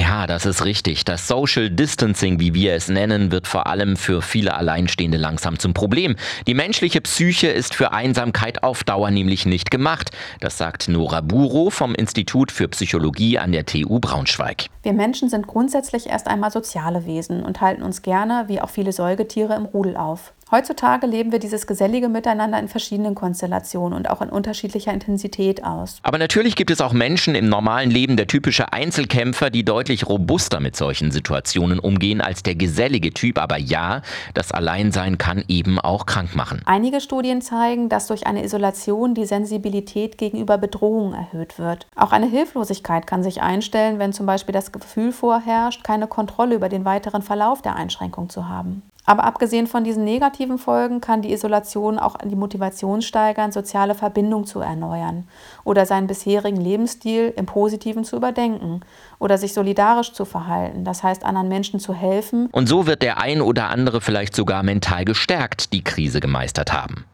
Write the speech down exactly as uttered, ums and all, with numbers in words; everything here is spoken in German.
Ja, das ist richtig. Das Social Distancing, wie wir es nennen, wird vor allem für viele Alleinstehende langsam zum Problem. Die menschliche Psyche ist für Einsamkeit auf Dauer nämlich nicht gemacht. Das sagt Nora Buro vom Institut für Psychologie an der T U Braunschweig. Wir Menschen sind grundsätzlich erst einmal soziale Wesen und halten uns gerne, wie auch viele Säugetiere, im Rudel auf. Heutzutage leben wir dieses gesellige Miteinander in verschiedenen Konstellationen und auch in unterschiedlicher Intensität aus. Aber natürlich gibt es auch Menschen im normalen Leben, der typische Einzelkämpfer, die deutlich robuster mit solchen Situationen umgehen als der gesellige Typ. Aber ja, das Alleinsein kann eben auch krank machen. Einige Studien zeigen, dass durch eine Isolation die Sensibilität gegenüber Bedrohungen erhöht wird. Auch eine Hilflosigkeit kann sich einstellen, wenn zum Beispiel das Gefühl vorherrscht, keine Kontrolle über den weiteren Verlauf der Einschränkung zu haben. Aber abgesehen von diesen negativen Folgen kann die Isolation auch die Motivation steigern, soziale Verbindung zu erneuern oder seinen bisherigen Lebensstil im Positiven zu überdenken oder sich solidarisch zu verhalten, das heißt anderen Menschen zu helfen. Und so wird der ein oder andere vielleicht sogar mental gestärkt die Krise gemeistert haben.